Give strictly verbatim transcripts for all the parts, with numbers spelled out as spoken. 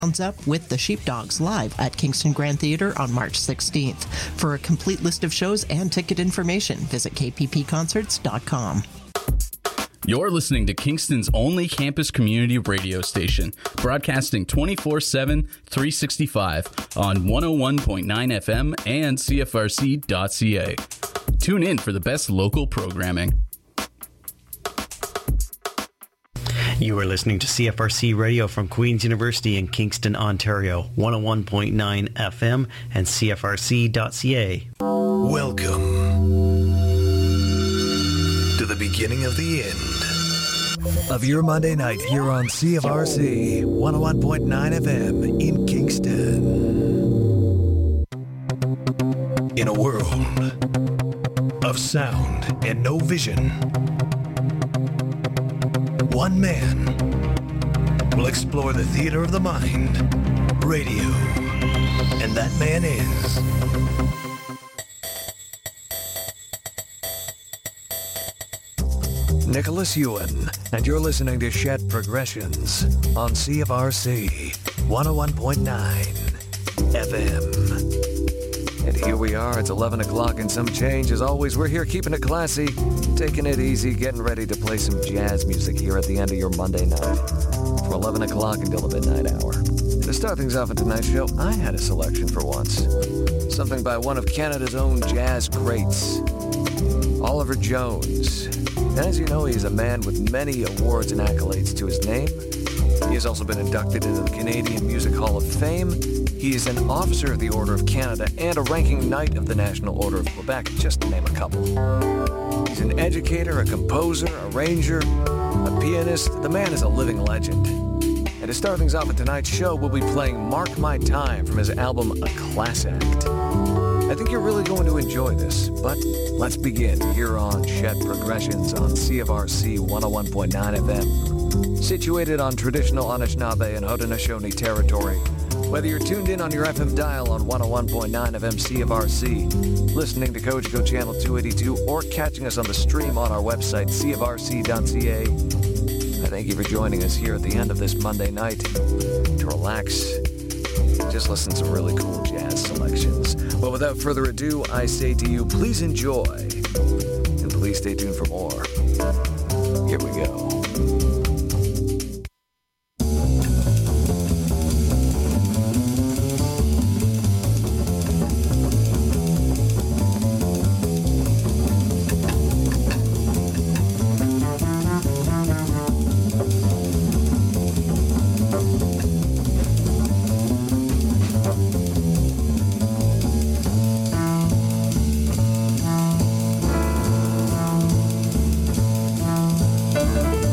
Rounds Up with the Sheepdogs live at Kingston Grand Theatre on March sixteenth. For a complete list of shows and ticket information, visit k p p concerts dot com. You're listening to Kingston's only campus community radio station, broadcasting twenty-four seven, three sixty-five on one oh one point nine F M and C F R C dot C A. Tune in for the best local programming. You are listening to C F R C Radio from Queen's University in Kingston, Ontario, one oh one point nine F M and C F R C dot C A. Welcome to the beginning of the end of your Monday night here on C F R C one oh one point nine F M in Kingston. In a world of sound and no vision, one man will explore the theater of the mind, radio, and that man is Nicholas Ewan, and you're listening to Shed Progressions on C F R C one oh one point nine F M. And here we are, it's eleven o'clock and some change. As always, we're here keeping it classy, taking it easy, getting ready to play some jazz music here at the end of your Monday night. From eleven o'clock until the midnight hour. To start things off in tonight's show, I had a selection for once. Something by one of Canada's own jazz greats, Oliver Jones. And as you know, he's a man with many awards and accolades to his name. He has also been inducted into the Canadian Music Hall of Fame. He is an officer of the Order of Canada and a ranking knight of the National Order of Quebec, just to name a couple. He's an educator, a composer, arranger, a pianist. The man is a living legend. And to start things off at tonight's show, we'll be playing Mark My Time from his album A Class Act. I think you're really going to enjoy this, but let's begin here on Shed Progressions on C F R C one oh one point nine F M. Situated on traditional Anishinaabe and Haudenosaunee territory. Whether you're tuned in on your F M dial on one oh one point nine F M C F R C, listening to Cogeco Channel two eighty-two, or catching us on the stream on our website, C F R C dot C A, I thank you for joining us here at the end of this Monday night to relax, just listen to some really cool jazz selections. Well, without further ado, I say to you, please enjoy, and please stay tuned for more. Here we go. Thank you.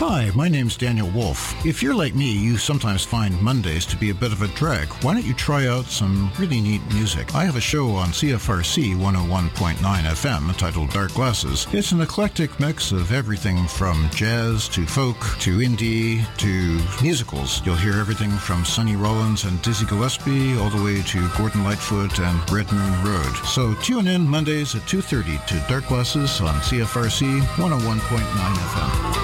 Hi, my name's Daniel Wolf. If you're like me, you sometimes find Mondays to be a bit of a drag. Why don't you try out some really neat music? I have a show on C F R C one oh one point nine F M titled Dark Glasses. It's an eclectic mix of everything from jazz to folk to indie to musicals. You'll hear everything from Sonny Rollins and Dizzy Gillespie all the way to Gordon Lightfoot and Red Moon Road. So tune in Mondays at two thirty to Dark Glasses on C F R C one oh one point nine F M.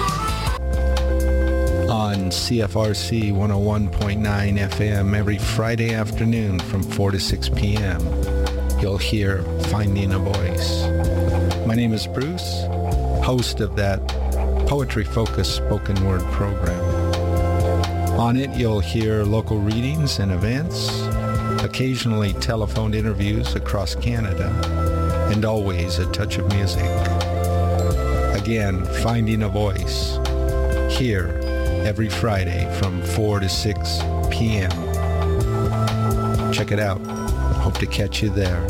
On C F R C one oh one point nine F M every Friday afternoon from four to six p.m. You'll hear Finding a Voice. My name is Bruce, host of that poetry-focused spoken word program. On it, you'll hear local readings and events, occasionally telephoned interviews across Canada, and always a touch of music. Again, Finding a Voice, here every Friday from four to six p.m. Check it out. Hope to catch you there.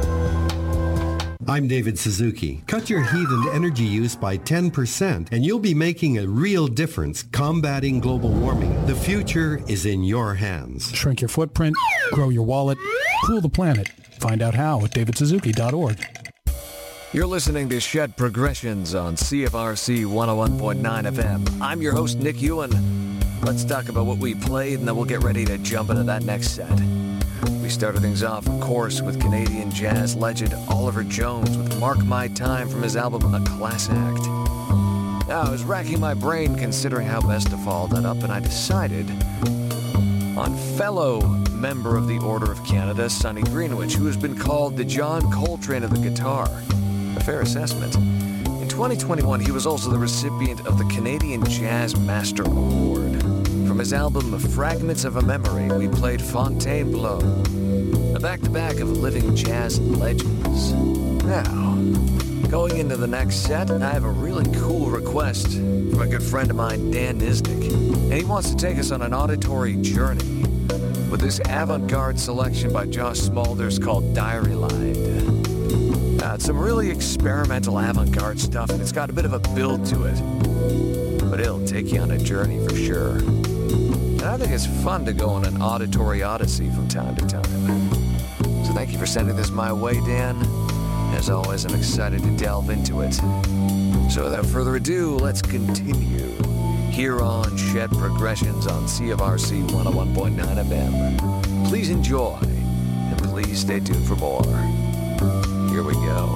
I'm David Suzuki. Cut your heat and energy use by ten percent and you'll be making a real difference combating global warming. The future is in your hands. Shrink your footprint, grow your wallet, cool the planet. Find out how at david suzuki dot org. You're listening to Shed Progressions on C F R C one oh one point nine F M. I'm your host, Nick Ewan. Let's talk about what we played, and then we'll get ready to jump into that next set. We started things off, of course, with Canadian jazz legend Oliver Jones with Mark My Time from his album A Class Act. Now, I was racking my brain considering how best to follow that up, and I decided on fellow member of the Order of Canada, Sonny Greenwich, who has been called the John Coltrane of the guitar. A fair assessment. In twenty twenty-one, he was also the recipient of the Canadian Jazz Master Award. From his album Fragments of a Memory, we played Fontainebleau, a back-to-back of living jazz legends. Now, going into the next set, I have a really cool request from a good friend of mine, Dan Nisnik, and he wants to take us on an auditory journey with this avant-garde selection by Josh Smulders called Diary Line. Uh, it's some really experimental avant-garde stuff, and it's got a bit of a build to it. But it'll take you on a journey for sure. And I think it's fun to go on an auditory odyssey from time to time. So thank you for sending this my way, Dan. As always, I'm excited to delve into it. So without further ado, let's continue here on Shed Progressions on C F R C one oh one point nine F M. Please enjoy, and please stay tuned for more. Here we go.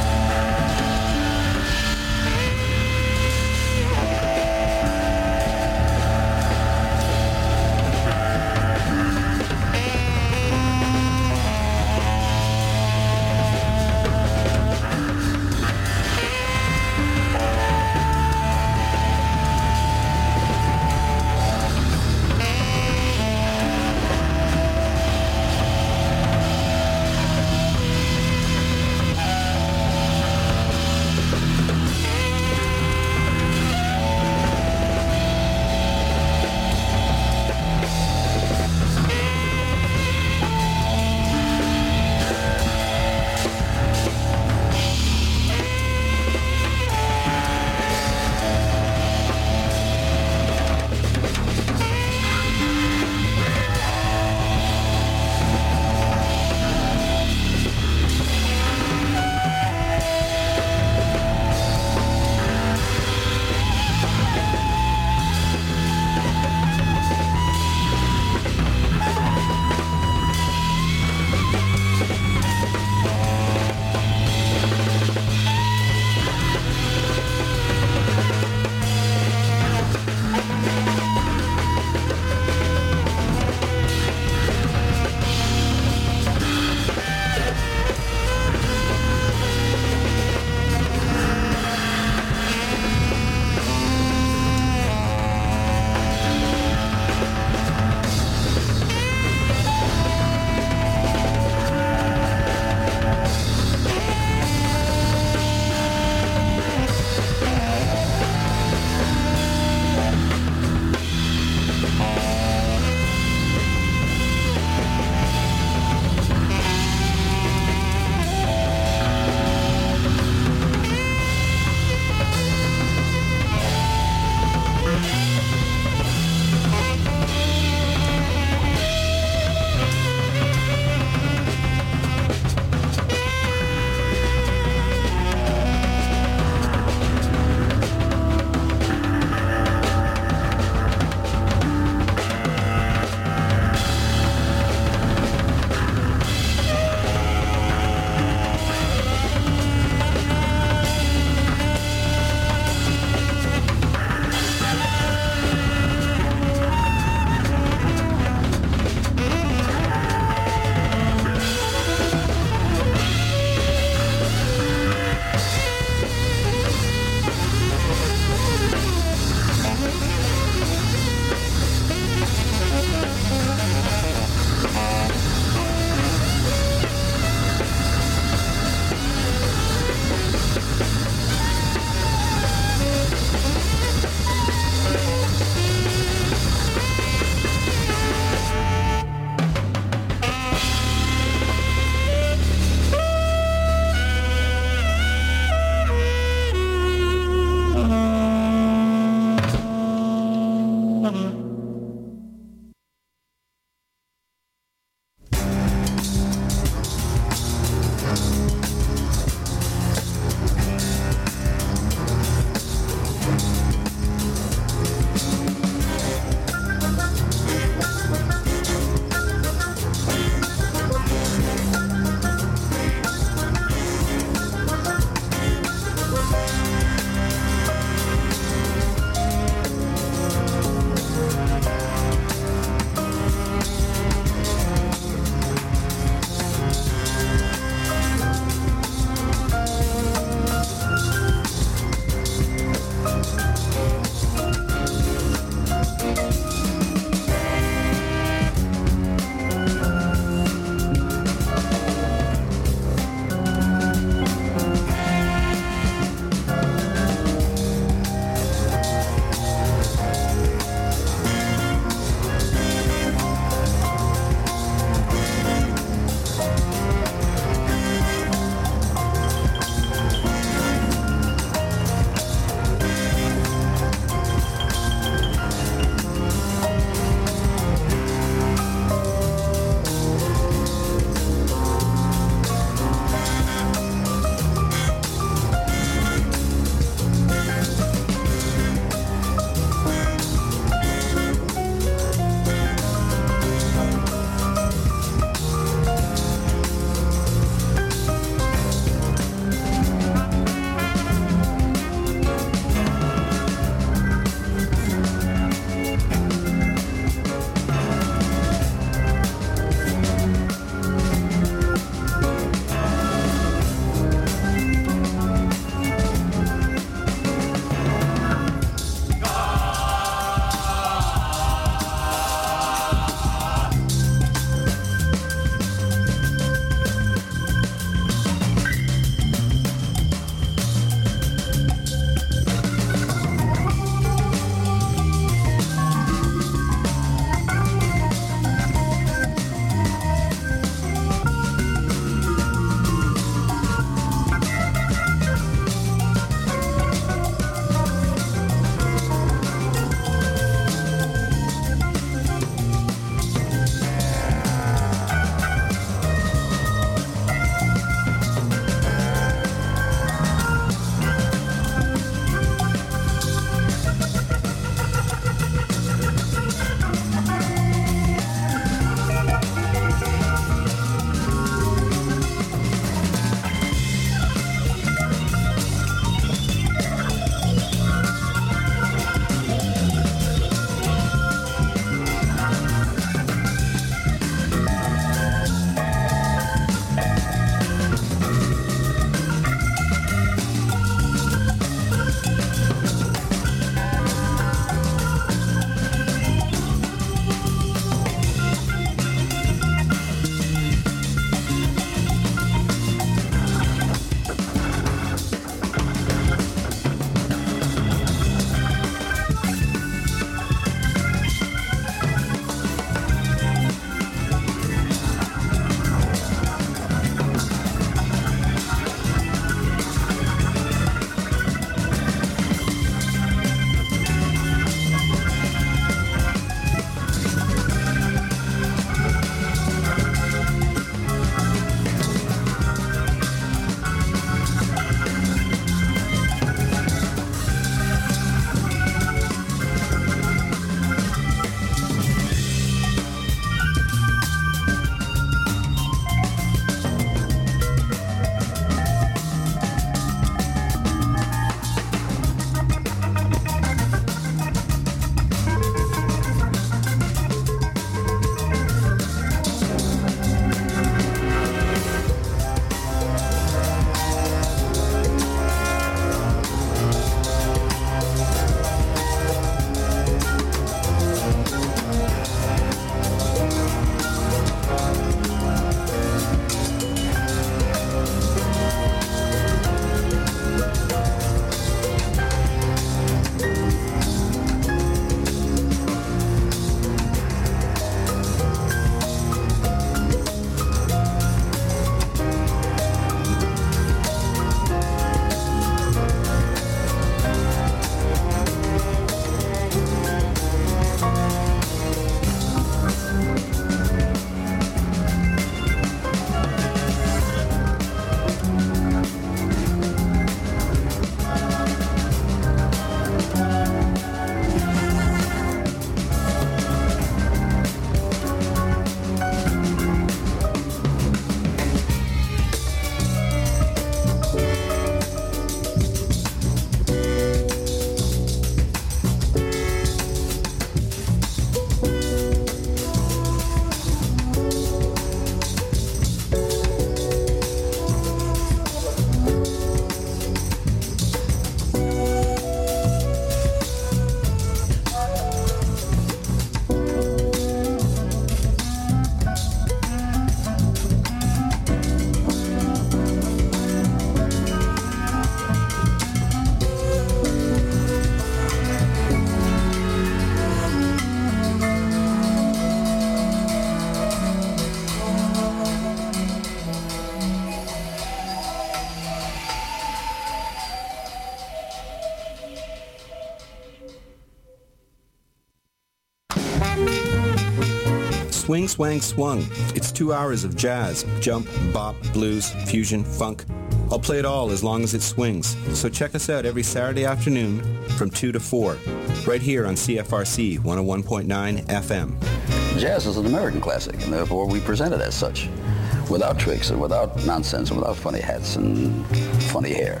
Swing Swang Swung. It's two hours of jazz, jump, bop, blues, fusion, funk. I'll play it all as long as it swings. So check us out every Saturday afternoon from two to four, right here on C F R C one oh one point nine F M. Jazz is an American classic, and therefore we present it as such, without tricks and without nonsense and without funny hats and funny hair.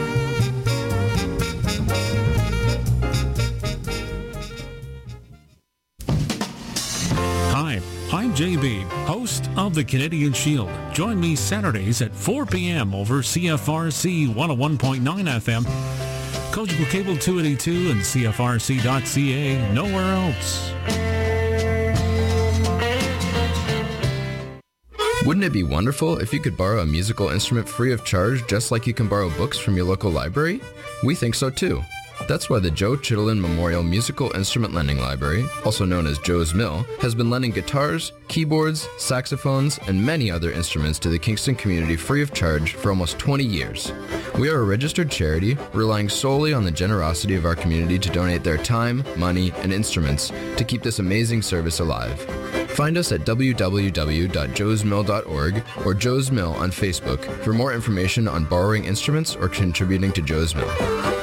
Hi, I'm J B, host of the Canadian Shield. Join me Saturdays at four p.m. over C F R C one oh one point nine F M, Cogeco Cable two eighty-two, and C F R C dot C A, nowhere else. Wouldn't it be wonderful if you could borrow a musical instrument free of charge just like you can borrow books from your local library? We think so too. That's why the Joe Chittenden Memorial Musical Instrument Lending Library, also known as Joe's Mill, has been lending guitars, keyboards, saxophones, and many other instruments to the Kingston community free of charge for almost twenty years. We are a registered charity, relying solely on the generosity of our community to donate their time, money, and instruments to keep this amazing service alive. Find us at w w w dot joes mill dot org or Joe's Mill on Facebook for more information on borrowing instruments or contributing to Joe's Mill.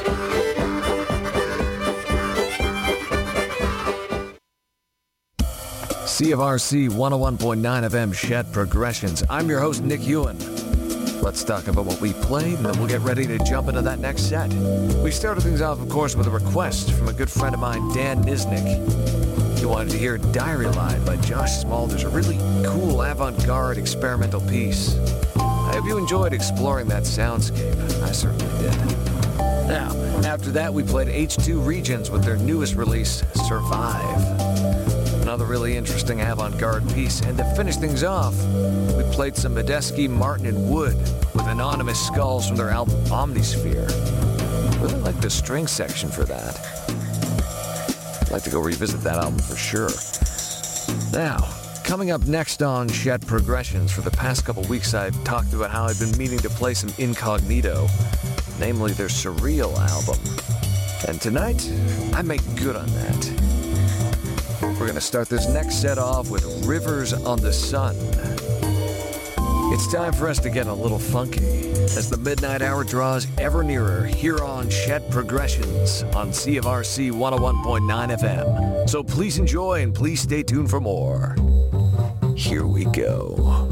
C F R C one oh one point nine F M Shed Progressions. I'm your host, Nick Ewan. Let's talk about what we played, and then we'll get ready to jump into that next set. We started things off, of course, with a request from a good friend of mine, Dan Nisnik. He wanted to hear Diary Line by Josh Smulders, a really cool avant-garde experimental piece. I hope you enjoyed exploring that soundscape. I certainly did. Now, after that, we played H two Regions with their newest release, Survive. Another really interesting avant-garde piece. And to finish things off, we played some Medeski, Martin, and Wood with Anonymous Skulls from their album Omnisphere. Really like the string section for that. I'd like to go revisit that album for sure. Now, coming up next on Shed Progressions, for the past couple weeks I've talked about how I've been meaning to play some Incognito, namely their Surreal album. And tonight, I make good on that. We're going to start this next set off with Rivers on the Sun. It's time for us to get a little funky as the midnight hour draws ever nearer here on Shed Progressions on C F R C one oh one point nine F M. So please enjoy and please stay tuned for more. Here we go.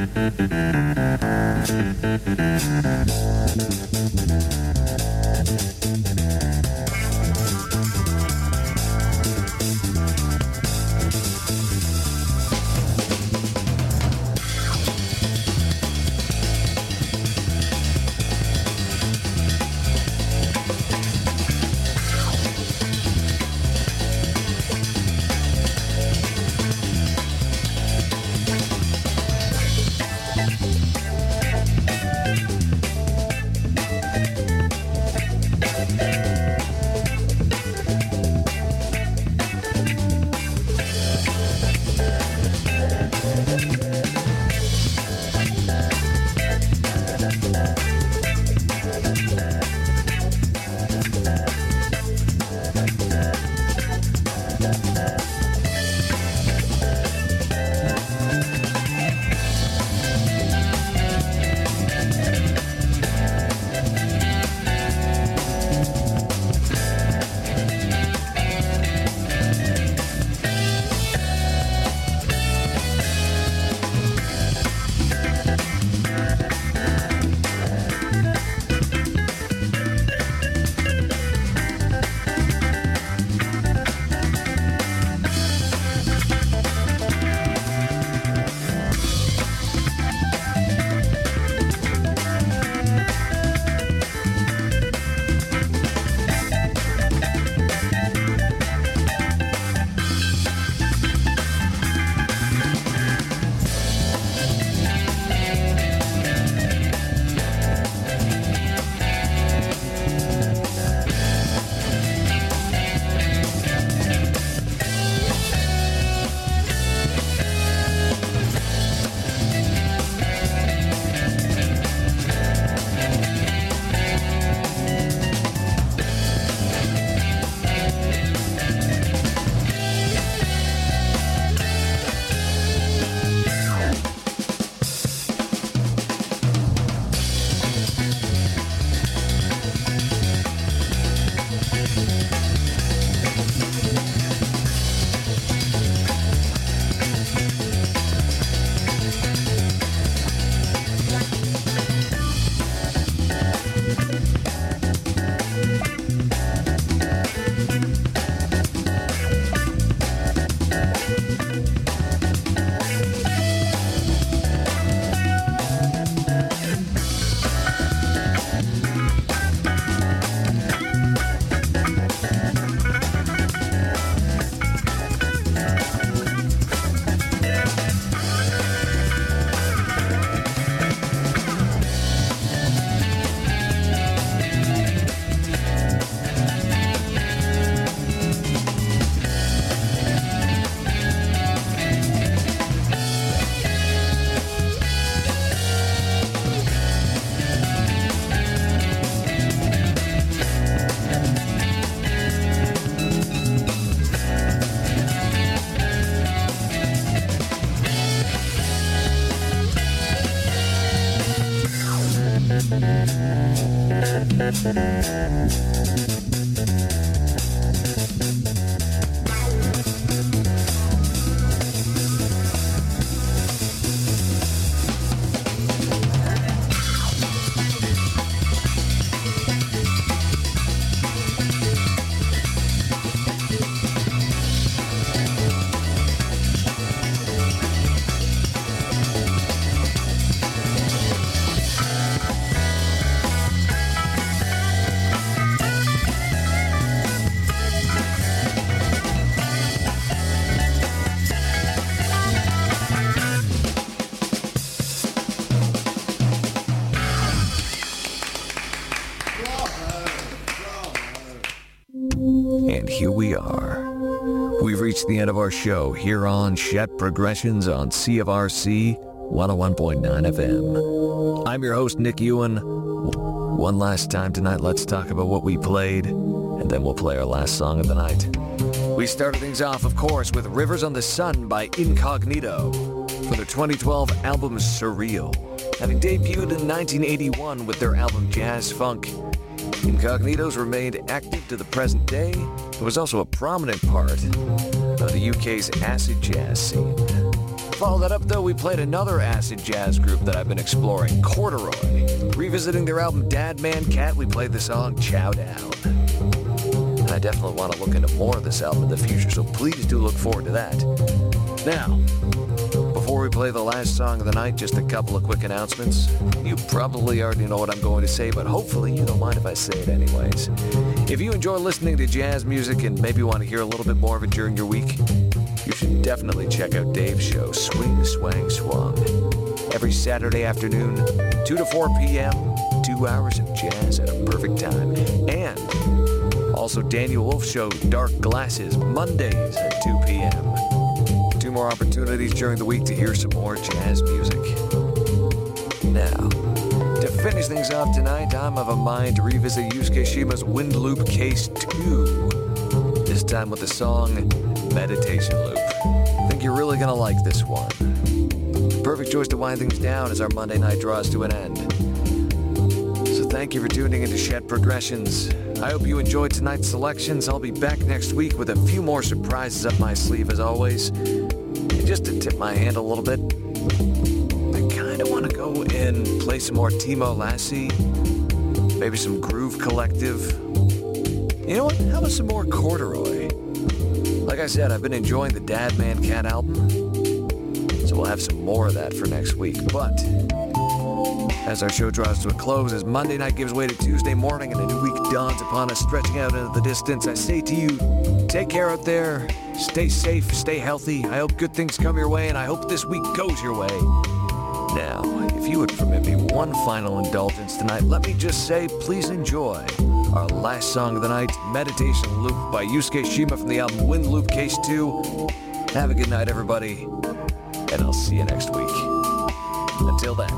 And here we are. We've reached the end of our show here on Chet Progressions on C F R C one oh one point nine F M. I'm your host, Nick Ewan. One last time tonight, let's talk about what we played, and then we'll play our last song of the night. We started things off, of course, with Rivers on the Sun by Incognito for their twenty twelve album Surreal. Having debuted in nineteen eighty-one with their album Jazz Funk, Incognito's remained active to the present day. It was also a prominent part of the U K's acid jazz scene. follow that up, though, we played another acid jazz group that I've been exploring, Corduroy. Revisiting their album Dad Man Cat, we played the song Chow Down. And I definitely want to look into more of this album in the future, so please do look forward to that. Now, before we play the last song of the night, just a couple of quick announcements. You probably already know what I'm going to say, but hopefully you don't mind if I say it anyways. If you enjoy listening to jazz music and maybe want to hear a little bit more of it during your week, you should definitely check out Dave's show, Swing, Swang, Swung. Every Saturday afternoon, two to four p.m., two hours of jazz at a perfect time. And also Daniel Wolf's show, Dark Glasses, Mondays at two p.m. Two more opportunities during the week to hear some more jazz music. Now, to finish things off tonight, I'm of a mind to revisit Yusuke Shima's Wind Loop Case two. This time with the song Meditation Loop. I think you're really going to like this one. Perfect choice to wind things down as our Monday night draws to an end. So thank you for tuning into Shed Progressions. I hope you enjoyed tonight's selections. I'll be back next week with a few more surprises up my sleeve as always. And just to tip my hand a little bit, I kind of want to go and play some more Timo Lassie, maybe some Groove Collective. You know what? How about some more Corduroy? Like I said, I've been enjoying the Dad Man Cat album, so we'll have some more of that for next week. But as our show draws to a close, as Monday night gives way to Tuesday morning and a new week dawns upon us, stretching out into the distance, I say to you, take care out there, stay safe, stay healthy. I hope good things come your way, and I hope this week goes your way. Now, if you would permit me one final indulgence tonight, let me just say, please enjoy our last song of the night, Meditation Loop by Yusuke Shima from the album Wind Loop Case two. Have a good night, everybody, and I'll see you next week. Until then.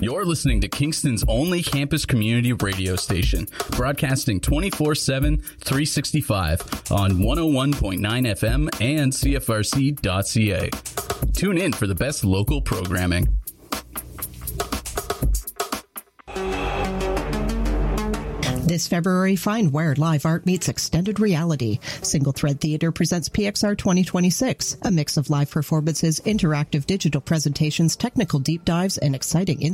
You're listening to Kingston's only campus community radio station, broadcasting twenty-four seven, three sixty-five on one oh one point nine F M and C F R C dot C A. Tune in for the best local programming. This February, find where live art meets extended reality. Single Thread Theater presents P X R twenty twenty-six, a mix of live performances, interactive digital presentations, technical deep dives, and exciting